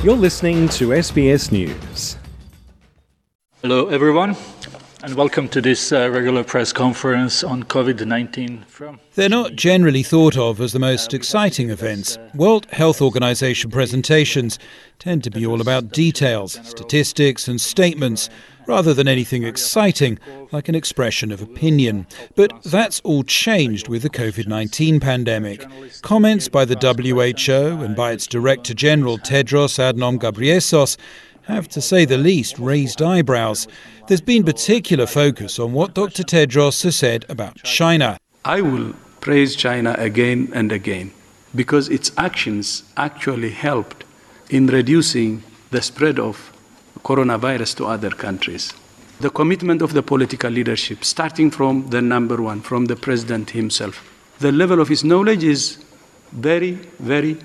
You're listening to SBS News. Hello everyone, and welcome to this regular press conference on COVID-19 from... They're not generally thought of as the most exciting events. World Health Organization presentations tend to be all about details, statistics and statements, rather than anything exciting, like an expression of opinion. But that's all changed with the COVID-19 pandemic. Comments by the WHO and by its Director General Tedros Adhanom Ghebreyesus have, to say the least, raised eyebrows. There's been particular focus on what Dr. Tedros has said about China. I will praise China again and again because its actions actually helped in reducing the spread of coronavirus to other countries. The commitment of the political leadership, starting from the number one, from the president himself, the level of his knowledge is very, very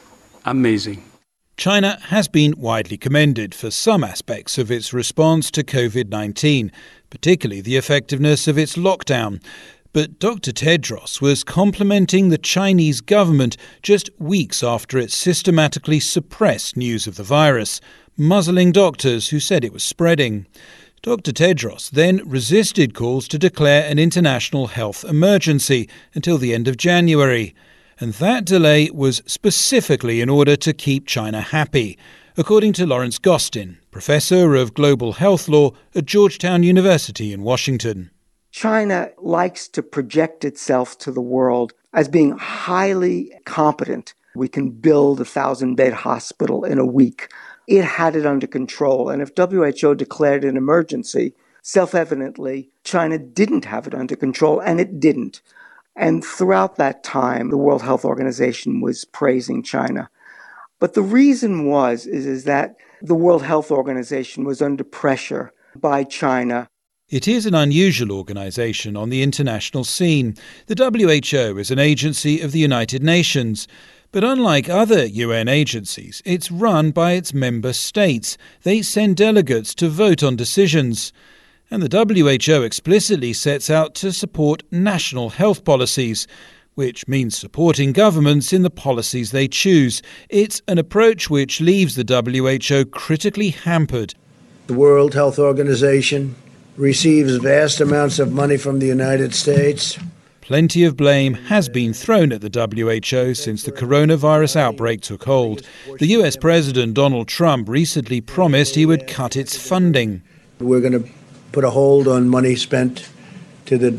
amazing. China has been widely commended for some aspects of its response to COVID-19, particularly the effectiveness of its lockdown. But Dr. Tedros was complimenting the Chinese government just weeks after it systematically suppressed news of the virus, muzzling doctors who said it was spreading. Dr. Tedros then resisted calls to declare an international health emergency until the end of January. And that delay was specifically in order to keep China happy, according to Lawrence Gostin, Professor of Global Health Law at Georgetown University in Washington. China likes to project itself to the world as being highly competent. We can build a 1,000-bed hospital in a week. It had it under control. And if WHO declared an emergency, self-evidently, China didn't have it under control, and it didn't. And throughout that time, the World Health Organization was praising China. But the reason is that the World Health Organization was under pressure by China. It is an unusual organisation on the international scene. The WHO is an agency of the United Nations. But unlike other UN agencies, it's run by its member states. They send delegates to vote on decisions. And the WHO explicitly sets out to support national health policies, which means supporting governments in the policies they choose. It's an approach which leaves the WHO critically hampered. The World Health Organization receives vast amounts of money from the United States. Plenty of blame has been thrown at the WHO since the coronavirus outbreak took hold. The US President Donald Trump recently promised he would cut its funding. We're going to put a hold on money spent to the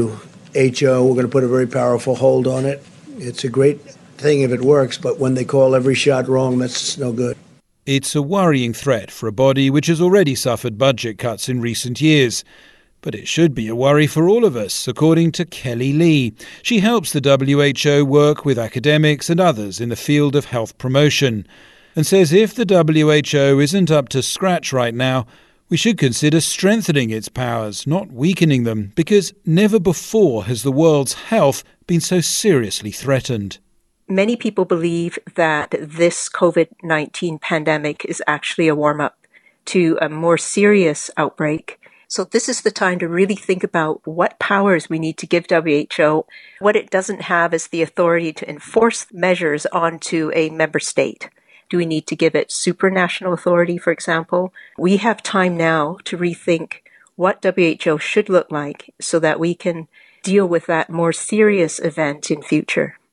WHO. We're going to put a very powerful hold on it. It's a great thing if it works, but when they call every shot wrong, that's no good. It's a worrying threat for a body which has already suffered budget cuts in recent years. But it should be a worry for all of us, according to Kelly Lee. She helps the WHO work with academics and others in the field of health promotion, and says if the WHO isn't up to scratch right now, we should consider strengthening its powers, not weakening them, because never before has the world's health been so seriously threatened. Many people believe that this COVID-19 pandemic is actually a warm-up to a more serious outbreak. So this is the time to really think about what powers we need to give WHO. What it doesn't have is the authority to enforce measures onto a member state. Do we need to give it supranational authority, for example? We have time now to rethink what WHO should look like so that we can deal with that more serious event in future.